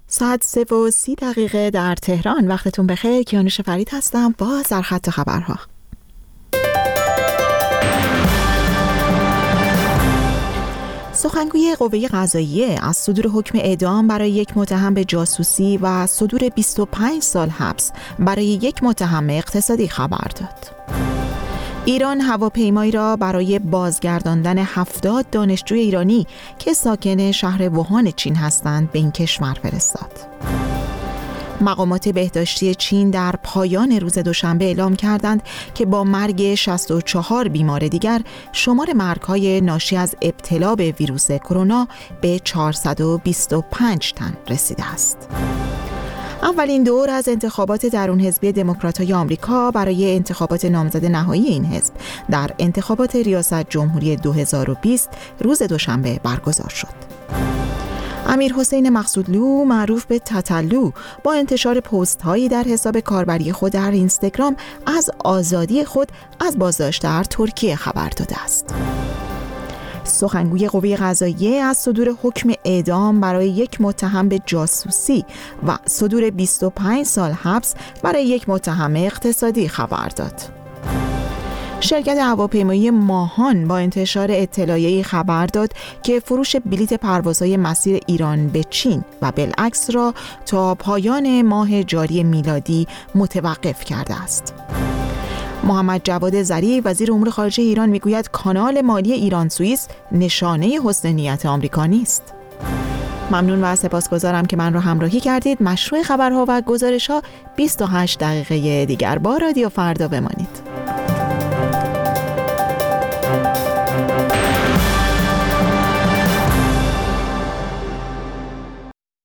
ساعت 3:30 در تهران. وقتتون بخیر. کیانوش فرید هستم با سرخط خبرها. سخنگوی قوه قضاییه از صدور حکم اعدام برای یک متهم به جاسوسی و صدور 25 سال حبس برای یک متهم اقتصادی خبر داد. ایران هواپیمایی را برای بازگرداندن 70 دانشجوی ایرانی که ساکن شهر ووهان چین هستند به این کشور فرستاد. مقامات بهداشتی چین در پایان روز دوشنبه اعلام کردند که با مرگ 64 بیمار دیگر شمار مرگ‌های ناشی از ابتلا به ویروس کرونا به 425 تن رسیده است. اولین دور از انتخابات درون حزبی دموکرات‌های آمریکا برای انتخابات نامزد نهایی این حزب در انتخابات ریاست جمهوری 2020 روز دوشنبه برگزار شد. امیرحسین مقصودلو معروف به تتلو با انتشار پست‌هایی در حساب کاربری خود در اینستاگرام از آزادی خود از بازداشت در ترکیه خبر داده است. سخنگوی قوه قضاییه از صدور حکم اعدام برای یک متهم به جاسوسی و صدور 25 سال حبس برای یک متهم اقتصادی خبر داد. شرکت هواپیمایی ماهان با انتشار اطلاعیه‌ای خبر داد که فروش بلیت پروازهای مسیر ایران به چین و بالعکس را تا پایان ماه جاری میلادی متوقف کرده است. محمد جواد ظریف وزیر امور خارجه ایران میگوید کانال مالی ایران سوئیس نشانه حسن نیت آمریکا نیست. ممنون و سپاسگزارم که من را همراهی کردید. مشروع خبرها و گزارش‌ها 28 دقیقه دیگر با رادیو فردا بمانید.